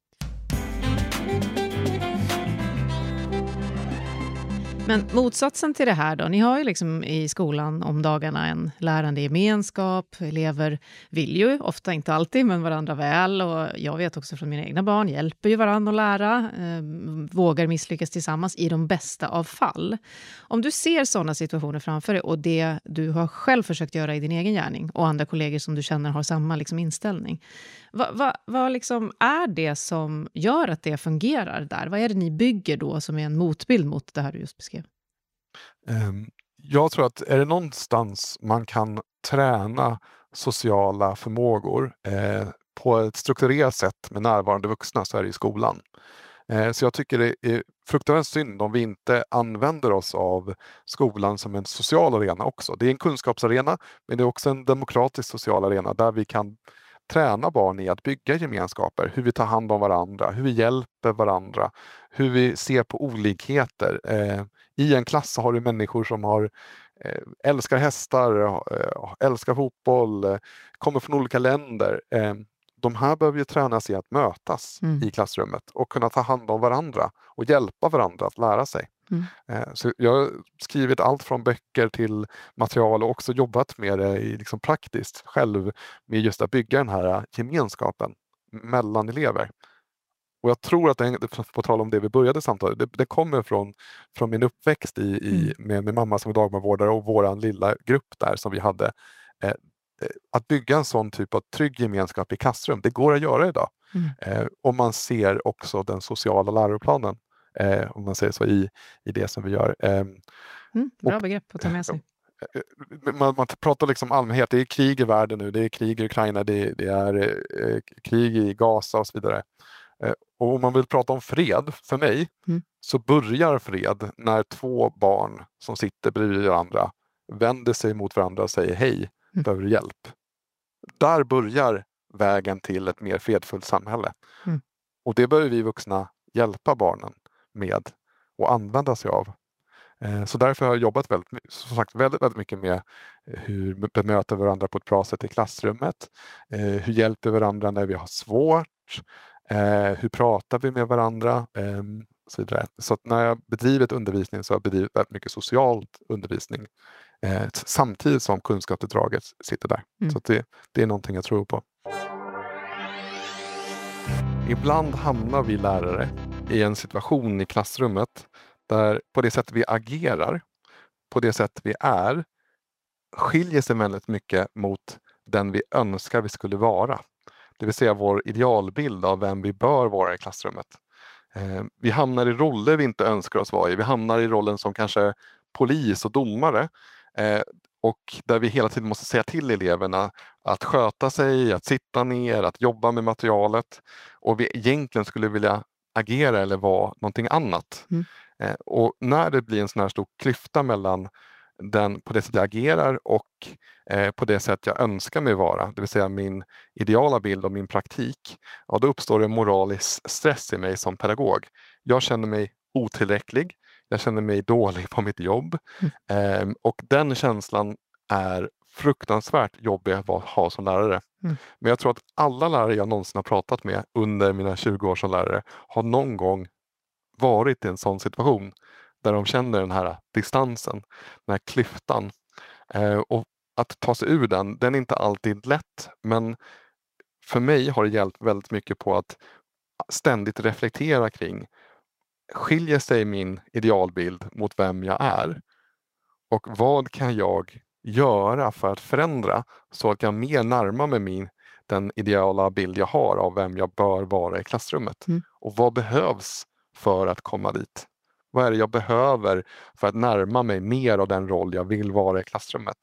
Men motsatsen till det här då, ni har ju liksom i skolan om dagarna en lärande gemenskap, elever vill ju, ofta inte alltid, men varandra väl, och jag vet också från mina egna barn, hjälper ju varandra att lära, eh, vågar misslyckas tillsammans i de bästa av fall. Om du ser sådana situationer framför dig och det du har själv försökt göra i din egen gärning och andra kollegor som du känner har samma liksom inställning, vad, vad, vad liksom är det som gör att det fungerar där? Vad är det ni bygger då som är en motbild mot det här du just beskrev? Jag tror att är det någonstans man kan träna sociala förmågor eh, på ett strukturerat sätt med närvarande vuxna, så är det i skolan. Eh, så jag tycker det är fruktansvärt synd om vi inte använder oss av skolan som en social arena också. Det är en kunskapsarena, men det är också en demokratisk social arena där vi kan träna barn i att bygga gemenskaper, hur vi tar hand om varandra, hur vi hjälper varandra, hur vi ser på olikheter. Eh, I en klass har du människor som har, eh, älskar hästar, eh, älskar fotboll, eh, kommer från olika länder. Eh, de här behöver ju tränas i att mötas mm. i klassrummet och kunna ta hand om varandra och hjälpa varandra att lära sig. Mm. Eh, så jag har skrivit allt från böcker till material och också jobbat med det i, liksom praktiskt själv med just att bygga den här gemenskapen mellan elever. Och jag tror att det, på tal om det vi började samtalet, det, det kommer från, från min uppväxt i, i, med min mamma som är dagbarnvårdare och våran lilla grupp där som vi hade. Eh, att bygga en sån typ av trygg gemenskap i klassrum, det går att göra idag. Mm. Eh, och man ser också den sociala läroplanen, eh, om man säger så, i, i det som vi gör. Eh, Mm, bra Och, begrepp att ta med sig. Man, man pratar liksom allmänhet, det är krig i världen nu, det är krig i Ukraina, det, det är eh, krig i Gaza och så vidare. Eh, och om man vill prata om fred, för mig, mm. så börjar fred när två barn som sitter bredvid varandra vänder sig mot varandra och säger hej, mm. behöver du hjälp? Där börjar vägen till ett mer fredfullt samhälle. Mm. Och det behöver vi vuxna hjälpa barnen med och använda sig av. Så därför har jag jobbat väldigt, som sagt, väldigt, väldigt mycket med hur vi bemöter varandra på ett bra sätt i klassrummet. Hur hjälper varandra när vi har svårt? Hur pratar vi med varandra? Så, vidare. Så att när jag bedrivit undervisning så har jag bedrivit väldigt mycket socialt undervisning. Samtidigt som kunskapsuppdraget sitter där. Mm. Så att det, det är någonting jag tror på. Ibland hamnar vi lärare i en situation i klassrummet där på det sätt vi agerar, på det sätt vi är, skiljer sig väldigt mycket mot den vi önskar vi skulle vara. Det vill säga vår idealbild av vem vi bör vara i klassrummet. Eh, vi hamnar i roller vi inte önskar oss vara i. Vi hamnar i rollen som kanske polis och domare. Eh, och där vi hela tiden måste säga till eleverna att sköta sig, att sitta ner, att jobba med materialet. Och vi egentligen skulle vilja agera eller vara någonting annat. Mm. Eh, och när det blir en sån här stor klyfta mellan den på det sätt jag agerar och eh, på det sätt jag önskar mig vara, det vill säga min ideala bild och min praktik, ja, då uppstår en moralisk stress i mig som pedagog. Jag känner mig otillräcklig, jag känner mig dålig på mitt jobb mm. eh, och den känslan är fruktansvärt jobbig att ha som lärare. Mm. Men jag tror att alla lärare jag någonsin har pratat med under mina tjugo år som lärare har någon gång varit i en sån situation där de känner den här distansen, den här klyftan. Eh, och att ta sig ur den, den är inte alltid lätt, men för mig har det hjälpt väldigt mycket på att ständigt reflektera kring, skiljer sig min idealbild mot vem jag är? Och vad kan jag göra för att förändra så att jag mer närmar mig min, den ideala bild jag har av vem jag bör vara i klassrummet? Mm. Och vad behövs för att komma dit? Vad är det jag behöver för att närma mig mer av den roll jag vill vara i klassrummet?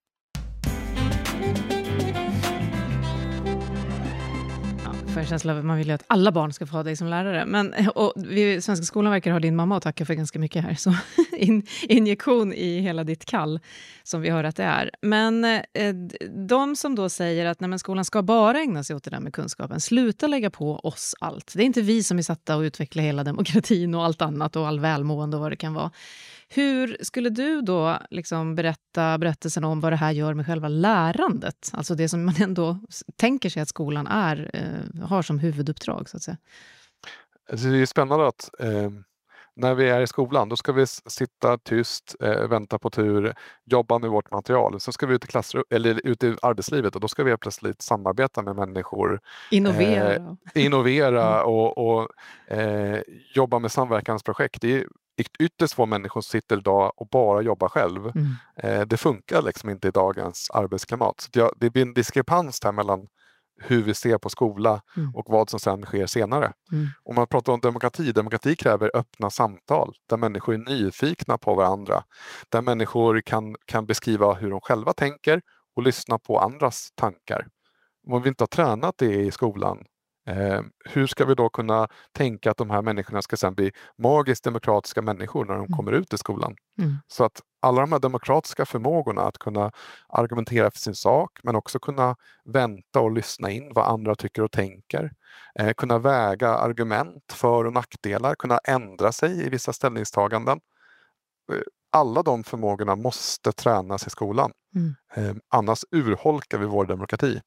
För en känsla av att man vill ju att alla barn ska få ha dig som lärare. Men och vi, Svenska skolan verkar ha din mamma att tacka för ganska mycket här. Så in, injektion i hela ditt kall som vi hör att det är. Men eh, de som då säger att nej, men skolan ska bara ägna sig åt det där med kunskapen. Sluta lägga på oss allt. Det är inte vi som är satta att utveckla hela demokratin och allt annat och all välmående och vad det kan vara. Hur skulle du då liksom berätta berättelsen om vad det här gör med själva lärandet? Alltså det som man ändå tänker sig att skolan är, eh, har som huvuduppdrag så att säga. Alltså det är spännande att eh, när vi är i skolan då ska vi sitta tyst, eh, vänta på tur, jobba med vårt material. Sen ska vi ut i klassrum, eller ut i arbetslivet och då ska vi plötsligt samarbeta med människor. Innovera. Eh, innovera mm. och, och eh, jobba med samverkansprojekt. Det är ytterst få människor som sitter idag och bara jobbar själv. Mm. Eh, det funkar liksom inte i dagens arbetsklimat. Så det, det blir en diskrepans här mellan hur vi ser på skola mm. och vad som sedan sker senare. Mm. Om man pratar om demokrati, demokrati kräver öppna samtal där människor är nyfikna på varandra. Där människor kan, kan beskriva hur de själva tänker och lyssna på andras tankar. Om vi inte har tränat det i skolan, Eh, hur ska vi då kunna tänka att de här människorna ska sedan bli magiskt demokratiska människor när de mm. kommer ut i skolan? Mm. Så att alla de här demokratiska förmågorna att kunna argumentera för sin sak men också kunna vänta och lyssna in vad andra tycker och tänker. Eh, kunna väga argument för och nackdelar, kunna ändra sig i vissa ställningstaganden. Eh, alla de förmågorna måste tränas i skolan. Mm. Eh, annars urholkar vi vår demokrati.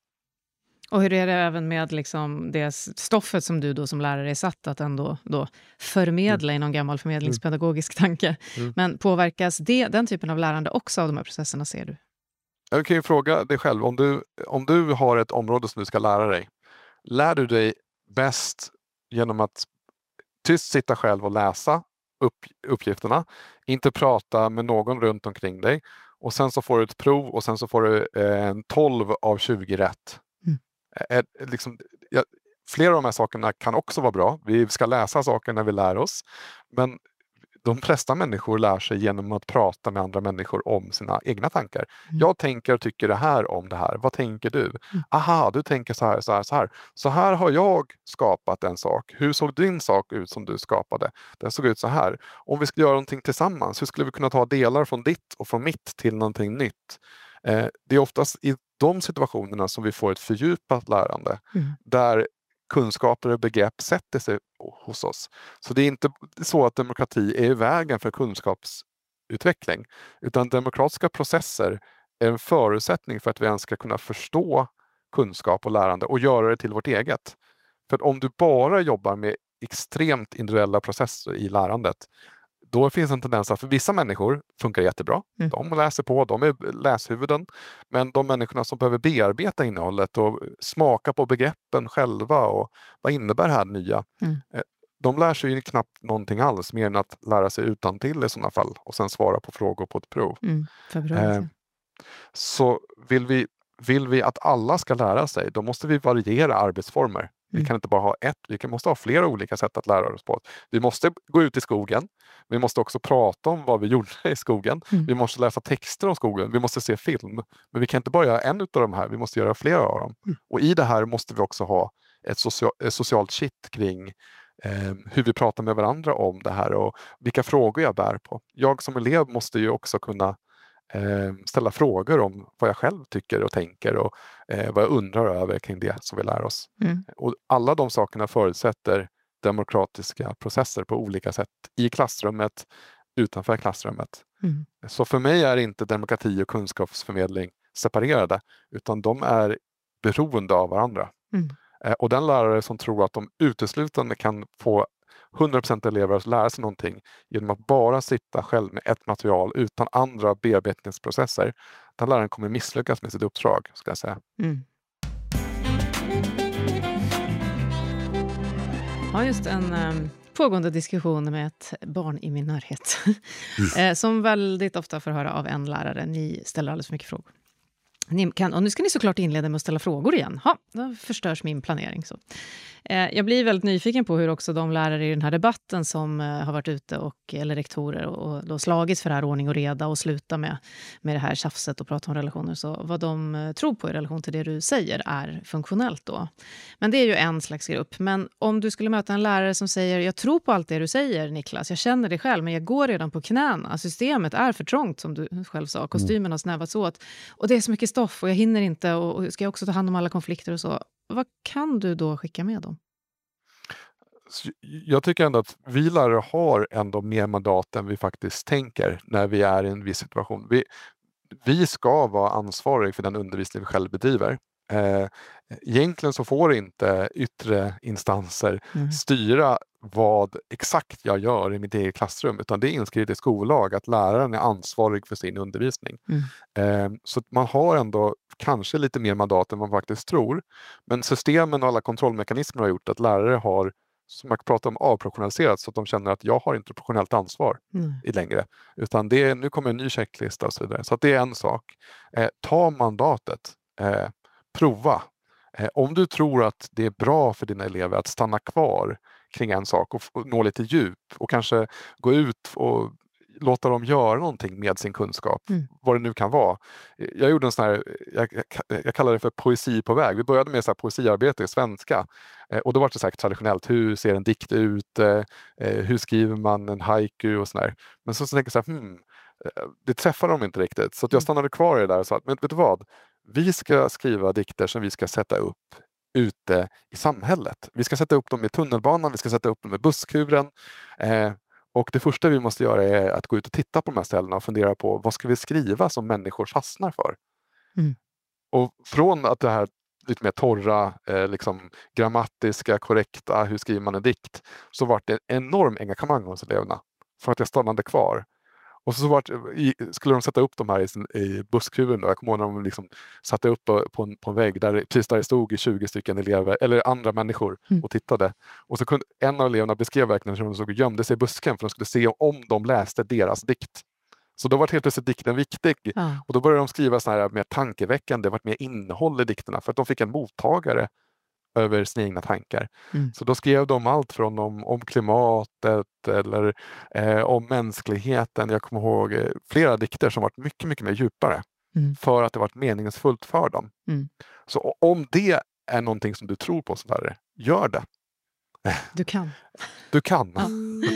Och hur är det även med liksom det stoffet som du då som lärare är satt att ändå då förmedla mm. i någon gammal förmedlingspedagogisk tanke. Mm. Men påverkas det, den typen av lärande också av de här processerna, ser du? Jag kan ju fråga dig själv, om du, om du har ett område som du ska lära dig, lär du dig bäst genom att tyst sitta själv och läsa upp, uppgifterna, inte prata med någon runt omkring dig och sen så får du ett prov och sen så får du eh, tolv av tjugo rätt. Är, liksom, ja, flera av de här sakerna kan också vara bra. Vi ska läsa saker när vi lär oss. Men de flesta människor lär sig genom att prata med andra människor om sina egna tankar. Mm. Jag tänker och tycker det här om det här. Vad tänker du? Mm. Aha, du tänker så här, så här, så här. Så här har jag skapat en sak. Hur såg din sak ut som du skapade? Den såg ut så här. Om vi skulle göra någonting tillsammans, hur skulle vi kunna ta delar från ditt och från mitt till någonting nytt? Eh, det är oftast i de situationerna som vi får ett fördjupat lärande. Mm. Där kunskaper och begrepp sätter sig hos oss. Så det är inte så att demokrati är i vägen för kunskapsutveckling, utan demokratiska processer är en förutsättning för att vi ens ska kunna förstå kunskap och lärande och göra det till vårt eget. För om du bara jobbar med extremt individuella processer i lärandet, då finns en tendens att för vissa människor funkar jättebra. Mm. De läser på, de är läshuvuden. Men de människorna som behöver bearbeta innehållet och smaka på begreppen själva och vad innebär det här nya? Mm. De lär sig ju knappt någonting alls mer än att lära sig utantill i sådana fall och sen svara på frågor på ett prov. Mm. Eh, så vill vi, vill vi att alla ska lära sig, då måste vi variera arbetsformer. Vi Mm. kan inte bara ha ett, vi kan, måste ha flera olika sätt att lära oss på. Vi måste gå ut i skogen, vi måste också prata om vad vi gjorde i skogen. Mm. Vi måste läsa texter om skogen, vi måste se film. Men vi kan inte bara göra en av de här, vi måste göra flera av dem. Mm. Och i det här måste vi också ha ett, social, ett socialt kitt kring eh, hur vi pratar med varandra om det här och vilka frågor jag bär på. Jag som elev måste ju också kunna eh, ställa frågor om vad jag själv tycker och tänker och eh, vad jag undrar över kring det som vi lär oss. Mm. Och alla de sakerna förutsätter demokratiska processer på olika sätt i klassrummet, utanför klassrummet. Mm. Så för mig är inte demokrati och kunskapsförmedling separerade, utan de är beroende av varandra. Mm. Eh, och den lärare som tror att de uteslutande kan få hundra procent elever att lära sig någonting genom att bara sitta själv med ett material utan andra bearbetningsprocesser, den läraren kommer misslyckas med sitt uppdrag, ska jag säga. Mm. Ja, just en um, pågående diskussion med ett barn i min närhet. eh, som väldigt ofta får höra av en lärare. Ni ställer alldeles för mycket frågor. Ni kan, och nu ska ni såklart inleda med att ställa frågor igen. Ha, då förstörs min planering. Så. Eh, jag blir väldigt nyfiken på hur också de lärare i den här debatten som eh, har varit ute och, eller rektorer och, och då slagits för det här ordning och reda och sluta med, med det här tjafset och prata om relationer. Så vad de eh, tror på i relation till det du säger är funktionellt då. Men det är ju en slags grupp. Men om du skulle möta en lärare som säger jag tror på allt det du säger Niklas, jag känner det själv men jag går redan på knäna. Systemet är för trångt som du själv sa. Kostymen har snävats åt. Och det är så mycket stoff och jag hinner inte och, och ska jag också ta hand om alla konflikter och så. Vad kan du då skicka med dem? Jag tycker ändå att vi lärare har ändå mer mandat än vi faktiskt tänker när vi är i en viss situation. Vi, vi ska vara ansvariga för den undervisning vi själv bedriver. Eh, egentligen så får inte yttre instanser mm. styra vad exakt jag gör i mitt eget klassrum, utan det är inskrivet i skollag att läraren är ansvarig för sin undervisning. Mm. Eh, så man har ändå kanske lite mer mandat än man faktiskt tror. Men systemen och alla kontrollmekanismer har gjort att lärare har, som jag pratar om, avprofessionaliserat så att de känner att jag har inte professionellt ansvar mm. i längre. Utan det är, nu kommer en ny checklista och så vidare. Så att det är en sak. Eh, ta mandatet. Eh, prova. Eh, om du tror att det är bra för dina elever att stanna kvar kring en sak och, och nå lite djup och kanske gå ut och låta dem göra någonting med sin kunskap, mm. vad det nu kan vara. Jag gjorde en sån här, jag, jag, jag kallar det för poesi på väg. Vi började med så här poesiarbete i svenska eh, och då var det så här traditionellt, hur ser en dikt ut, eh, hur skriver man en haiku och sådär. Men så, så tänker jag så här, hmm, det träffar dem inte riktigt. Så att jag stannade kvar i det där och sa att, men vet du vad? Vi ska skriva dikter som vi ska sätta upp ute i samhället. Vi ska sätta upp dem i tunnelbanan, vi ska sätta upp dem i busskuren. Eh, och det första vi måste göra är att gå ut och titta på de här ställena och fundera på vad ska vi skriva som människor fastnar för. Mm. Och från att det här lite mer torra, eh, liksom grammatiska, korrekta, hur skriver man en dikt, så var det en enorm engagemang hos eleverna för att jag stannade kvar. Och så var det, skulle de sätta upp de här i, i busskuren. Jag kommer ihåg när de liksom satte upp på en, på en vägg där, precis där det stod tjugo stycken elever eller andra människor mm. och tittade. Och så kunde en av eleverna beskrev verkligen hur de såg och gömde sig i busken för de skulle se om de läste deras dikt. Så då var helt plötsligt dikten viktig. Ja. Och då började de skriva såna här mer tankeväckande, det var mer innehåll i dikterna för att de fick en mottagare över sina egna tankar. Mm. Så då skrev de allt från om, om klimatet eller eh, om mänskligheten. Jag kommer ihåg eh, flera dikter som varit mycket, mycket mer djupare. Mm. För att det varit meningsfullt för dem. Mm. Så om det är någonting som du tror på som lärare, gör det. Du kan. Du kan. Ja.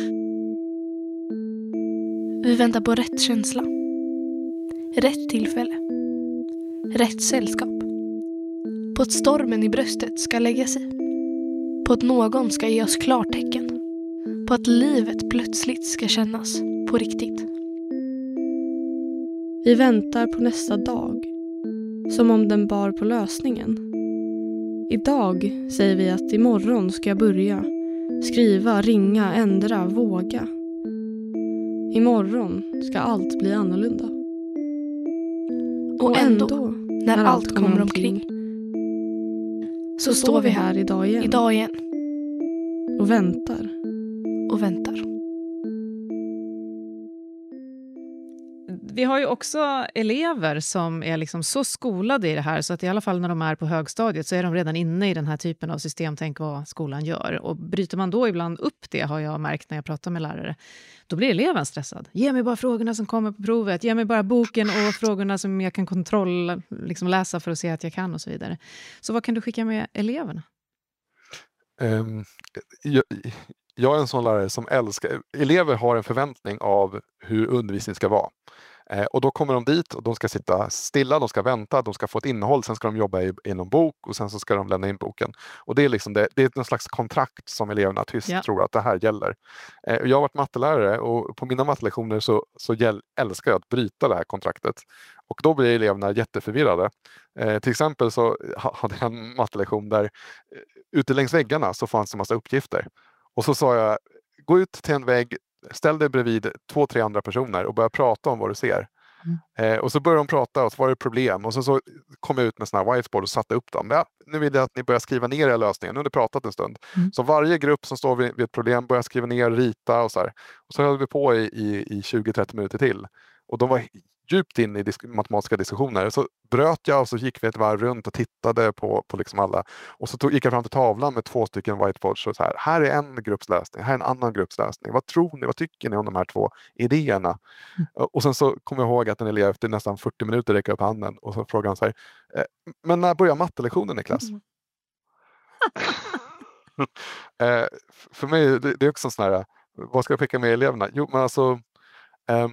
Vi väntar på rätt känsla. Rätt tillfälle. Rätt sällskap. På att stormen i bröstet ska lägga sig. På att någon ska ge oss klartecken. På att livet plötsligt ska kännas på riktigt. Vi väntar på nästa dag. Som om den bar på lösningen. Idag säger vi att imorgon ska jag börja. Skriva, ringa, ändra, våga. Imorgon ska allt bli annorlunda. Och ändå, när, när allt kommer omkring, så står vi här idag igen. Idag igen. Och väntar. Och väntar. Vi har ju också elever som är liksom så skolade i det här så att i alla fall när de är på högstadiet så är de redan inne i den här typen av systemtänk vad skolan gör. Och bryter man då ibland upp det, har jag märkt när jag pratar med lärare, då blir eleven stressad. Ge mig bara frågorna som kommer på provet, ge mig bara boken och frågorna som jag kan kontroll, liksom läsa för att se att jag kan och så vidare. Så vad kan du skicka med eleverna? Um, jag, jag är en sån lärare som älskar, elever har en förväntning av hur undervisning ska vara. Eh, och då kommer de dit och de ska sitta stilla, de ska vänta, de ska få ett innehåll, sen ska de jobba i, i någon bok och sen så ska de lämna in boken. Och det är liksom det, det är en slags kontrakt som eleverna tyst ja. tror att det här gäller. Eh, jag har varit mattelärare och på mina mattelektioner så, så gäll, älskar jag att bryta det här kontraktet. Och då blir eleverna jätteförvirrade. Eh, till exempel så hade jag en mattelektion där eh, ute längs väggarna så fanns det en massa uppgifter. Och så sa jag, gå ut till en vägg, ställ dig bredvid två, tre andra personer och börja prata om vad du ser. Mm. Eh, och så började de prata och så var det problem. Och så, så kom jag ut med såna här whiteboard och satte upp dem. Ja, nu vill jag att ni börjar skriva ner era lösningar. Nu har ni pratat en stund. Mm. Så varje grupp som står vid, vid ett problem börjar skriva ner, rita och så här. Och så höll vi på i, i, i tjugo till trettio minuter till. Och de var djupt in i disk- matematiska diskussioner. Så bröt jag och så gick vi ett varv runt och tittade på, på liksom alla. Och så tog, gick jag fram till tavlan med två stycken whiteboards. Och så här, här är en gruppslösning, här är en annan gruppslösning. Vad tror ni, vad tycker ni om de här två idéerna? Mm. Och sen så kom jag ihåg att en elev efter nästan fyrtio minuter räcker upp handen. Och så frågade han så här, men när börjar mattelektionen i klass? Mm. eh, för mig, det, det är också sån här, vad ska jag skicka med eleverna? Jo, men alltså... Um,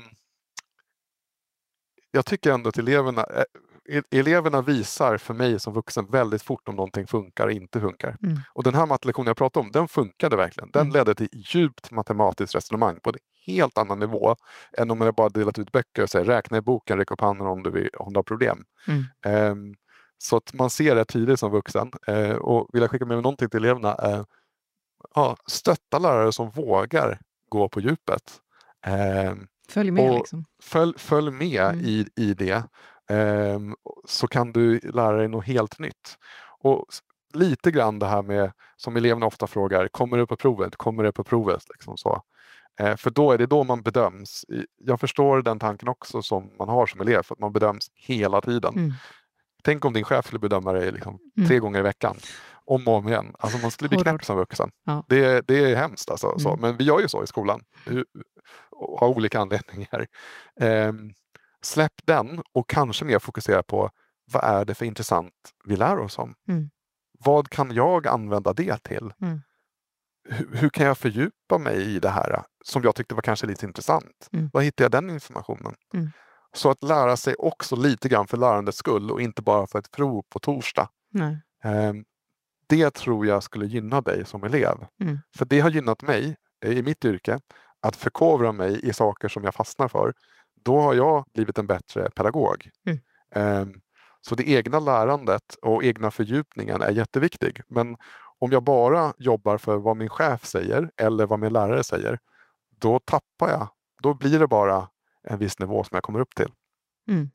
Jag tycker ändå att eleverna, eleverna visar för mig som vuxen väldigt fort om någonting funkar och inte funkar. Mm. Och den här mattelektionen jag pratade om, den funkade verkligen. Den mm. ledde till djupt matematiskt resonemang på en helt annan nivå än om man bara delat ut böcker och säger räkna i boken, räck upp handen om du, vill, om du har problem. Mm. Um, så att man ser det tydligt som vuxen. Uh, och vill jag skicka med någonting till eleverna, uh, ja, stötta lärare som vågar gå på djupet. Uh, Följ med. Liksom. Följ, följ med mm. i, i det. Um, så kan du lära dig något helt nytt. Och lite grann det här med, som eleverna ofta frågar, kommer det på provet? Kommer det på provet? Liksom så. Uh, för då är det då man bedöms. Jag förstår den tanken också som man har som elev, för att man bedöms hela tiden. Mm. Tänk om din chef skulle bedöma dig liksom mm. tre gånger i veckan. Om och om igen. Alltså man skulle bli knäpp som vuxen. Ja. Det, det är hemskt alltså. Mm. Så. Men vi gör ju så i skolan. Av olika anledningar. Eh, släpp den och kanske mer fokusera på vad är det för intressant vi lär oss om. Mm. Vad kan jag använda det till? Mm. Hur, hur kan jag fördjupa mig i det här som jag tyckte var kanske lite intressant? Mm. Var hittar jag den informationen? Mm. Så att lära sig också lite grann för lärandets skull och inte bara för ett prov på torsdag. Eh, det tror jag skulle gynna dig som elev. Mm. För det har gynnat mig i mitt yrke. Att förkovra mig i saker som jag fastnar för, då har jag blivit en bättre pedagog. Mm. Um, så det egna lärandet och egna fördjupningen är jätteviktig. Men om jag bara jobbar för vad min chef säger eller vad min lärare säger, då tappar jag. Då blir det bara en viss nivå som jag kommer upp till. Mm.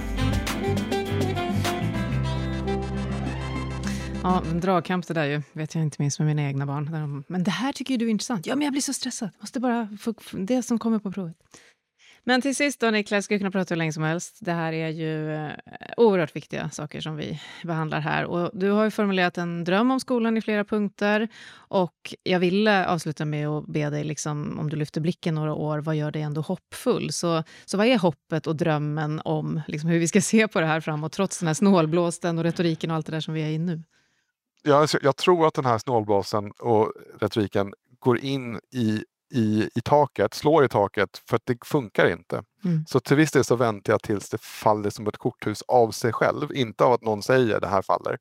Ja, en dragkamp det där ju, vet jag inte minst med mina egna barn. De, men det här tycker ju du är intressant. Ja, men jag blir så stressad. Måste bara få det som kommer på provet. Men till sist då, Niklas, ska jag kunna prata hur länge som helst. Det här är ju eh, oerhört viktiga saker som vi behandlar här. Och du har ju formulerat en dröm om skolan i flera punkter. Och jag ville avsluta med att be dig, liksom, om du lyfter blicken några år, vad gör dig ändå hoppfull? Så, så vad är hoppet och drömmen om liksom, hur vi ska se på det här framåt, trots den här snålblåsten och retoriken och allt det där som vi är i nu? Ja, alltså, jag tror att den här snålblåsen och retoriken går in i I, i taket, slår i taket, för att det funkar inte. Mm. Så till viss del så väntar jag tills det faller som ett korthus av sig själv, inte av att någon säger det här faller.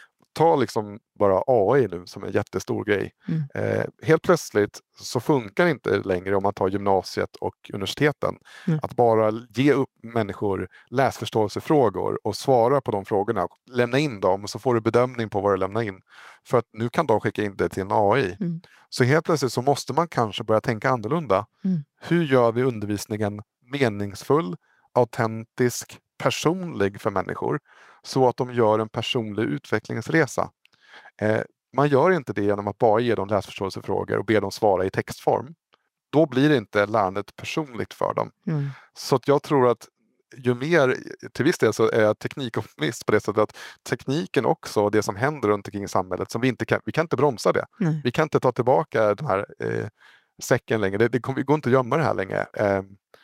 Ta liksom bara A I nu som en jättestor grej. Mm. Eh, helt plötsligt så funkar det inte längre om man tar gymnasiet och universiteten. Mm. Att bara ge upp människor läsförståelsefrågor och svara på de frågorna. Lämna in dem och så får du bedömning på vad du lämnar in. För att nu kan de skicka in det till en A I. Mm. Så helt plötsligt så måste man kanske börja tänka annorlunda. Mm. Hur gör vi undervisningen meningsfull, autentisk, personlig för människor, så att de gör en personlig utvecklingsresa. Eh, man gör inte det genom att bara ge dem läsförståelsefrågor och be dem svara i textform. Då blir det inte lärandet personligt för dem. Mm. Så att jag tror att ju mer, till viss del så är jag teknikoptimist på det sättet att tekniken också, det som händer runt omkring i samhället, som vi inte kan, vi kan inte bromsa det. Mm. Vi kan inte ta tillbaka den här eh, säcken längre. Det, det kommer, vi går inte att gömma det här längre. Eh,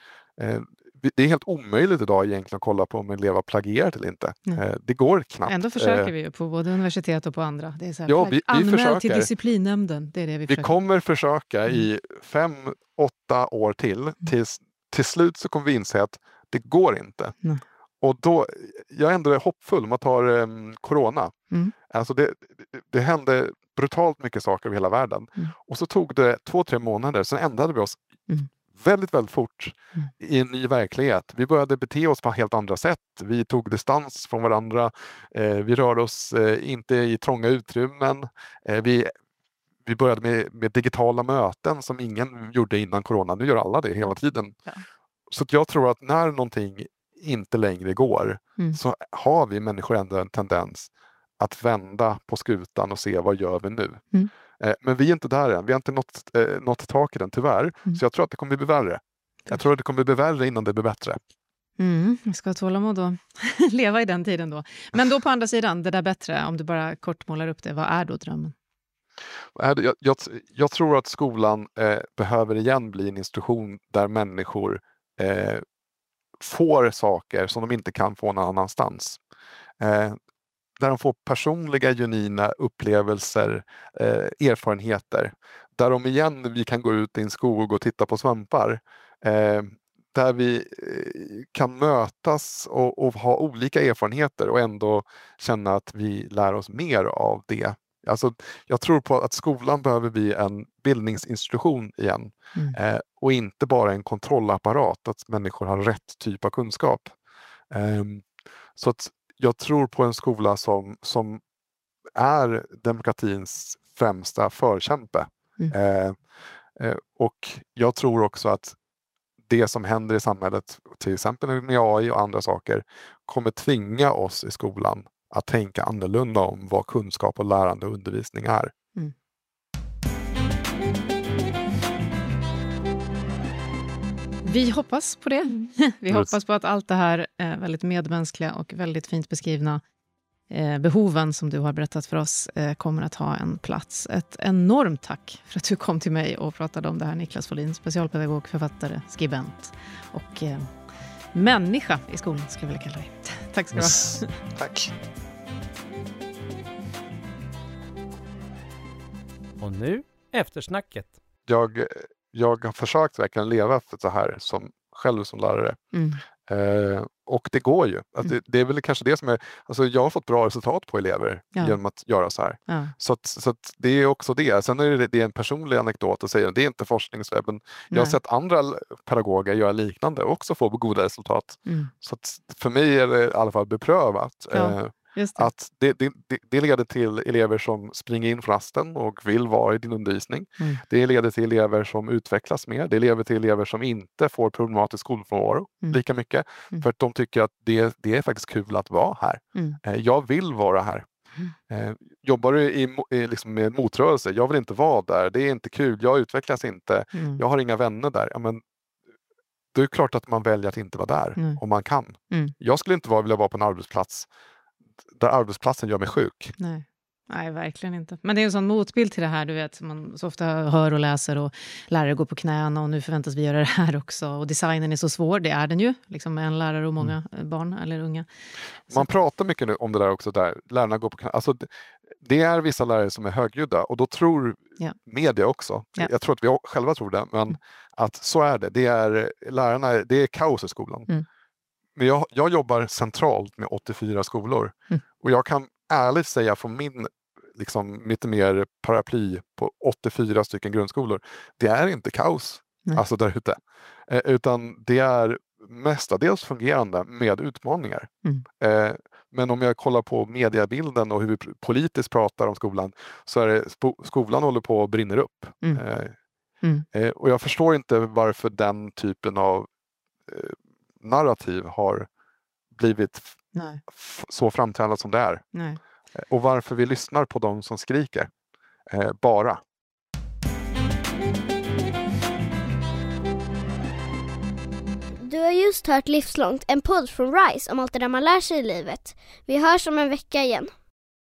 eh, Det är helt omöjligt idag egentligen att kolla på om en elev har plagierat eller inte. Mm. Det går knappt. Ändå försöker vi ju på både universitet och på andra. Det är så här, ja, vi, vi anmäl försöker. till disciplinnämnden. Det är det vi Vi försöker. kommer försöka mm. i fem, åtta år till. Mm. Tills, till slut så kommer vi inse att det går inte. Mm. Och då, jag är ändå hoppfull om att ta um, corona. Mm. Alltså det, det, det hände brutalt mycket saker över hela världen. Mm. Och så tog det två, tre månader. Sen ändrade vi oss mm. väldigt, väldigt fort mm. i en ny verklighet. Vi började bete oss på helt andra sätt. Vi tog distans från varandra. Eh, vi rörde oss eh, inte i trånga utrymmen. Eh, vi, vi började med, med digitala möten som ingen gjorde innan corona. Nu gör alla det hela tiden. Ja. Så att jag tror att när någonting inte längre går mm. så har vi människor ändå en tendens att vända på skutan och se vad gör vi nu. Mm. Men vi är inte där än. Vi har inte nått, eh, nått tak i den tyvärr. Mm. Så jag tror att det kommer bli värre. Jag tror att det kommer bli värre innan det blir bättre. Mm, jag ska tåla mod och leva i den tiden då. Men då på andra sidan, det där bättre, om du bara kort målar upp det, vad är då drömmen? Jag, jag, jag tror att skolan eh, behöver igen bli en institution där människor eh, får saker som de inte kan få någon annanstans. Eh, Där de får personliga, genuina upplevelser, eh, erfarenheter. Där de igen, vi kan gå ut i en skog och titta på svampar. Eh, där vi eh, kan mötas och, och ha olika erfarenheter och ändå känna att vi lär oss mer av det. Alltså, jag tror på att skolan behöver bli en bildningsinstitution igen. Mm. Eh, och inte bara en kontrollapparat, att människor har rätt typ av kunskap. Eh, så att jag tror på en skola som, som är demokratins främsta förkämpe. Mm. Eh, eh, och jag tror också att det som händer i samhället, till exempel med A I och andra saker, kommer tvinga oss i skolan att tänka annorlunda om vad kunskap och lärande och undervisning är. Mm. Vi hoppas på det. Vi hoppas på att allt det här eh, väldigt medmänskliga och väldigt fint beskrivna eh, behoven som du har berättat för oss eh, kommer att ha en plats. Ett enormt tack för att du kom till mig och pratade om det här, Niklas Folin, specialpedagog, författare, skribent och eh, människa i skolan, skulle jag vilja kalla dig. Tack ska du yes. ha. Tack. Och nu, eftersnacket. Jag... Jag har försökt verkligen leva för så här som, själv som lärare. Mm. Eh, och det går ju. Alltså, mm. det, det är väl kanske det som är... Alltså, jag har fått bra resultat på elever ja. genom att göra så här. Ja. Så, att, så att det är också det. Sen är det, det är en personlig anekdot att säga. Det är inte forskningswebben. Jag har sett andra pedagoger göra liknande och också få goda resultat. Mm. Så att för mig är det i alla fall beprövat. Ja. Eh, Det. Att det, det, det leder till elever som springer in från rasten och vill vara i din undervisning. Mm. Det leder till elever som utvecklas mer. Det leder till elever som inte får problematisk skolfrånvaro mm. lika mycket. Mm. För att de tycker att det, det är faktiskt kul att vara här. Mm. Eh, jag vill vara här. Mm. Eh, jobbar du i, i, liksom med motrörelse? Jag vill inte vara där. Det är inte kul. Jag utvecklas inte. Mm. Jag har inga vänner där. Ja, men, det är klart att man väljer att inte vara där Mm. om man kan. Mm. Jag skulle inte vara, vilja vara på en arbetsplats där arbetsplatsen gör mig sjuk. Nej. Nej, verkligen inte. Men det är en sån motbild till det här, du vet, som man så ofta hör och läser, och lärare går på knäna och nu förväntas vi göra det här också. Och designen är så svår, det är den ju, liksom med en lärare och många mm. barn eller unga. Så. Man pratar mycket nu om det där också, där lärarna går på knäna. Alltså, det, det är vissa lärare som är högljudda, och då tror ja. media också, ja. jag tror att vi själva tror det, men mm. att så är det. Det är lärarna, det är kaos i skolan. Mm. Men jag, jag jobbar centralt med åttiofyra skolor mm. och jag kan ärligt säga från min liksom lite mer paraply på åttiofyra stycken grundskolor, det är inte kaos Nej. alltså där ute, eh, utan det är mestadels fungerande med utmaningar. Mm. Eh, men om jag kollar på mediebilden och hur vi politiskt pratar om skolan, så är det spo- skolan håller på att brinner upp. Mm. Eh, mm. Eh, och jag förstår inte varför den typen av eh, narrativ har blivit Nej. f- så framträdande som det är. Nej. Och varför vi lyssnar på de som skriker. Eh, bara. Du har just hört Livslångt, en podd från RISE om allt det där man lär sig i livet. Vi hörs om en vecka igen.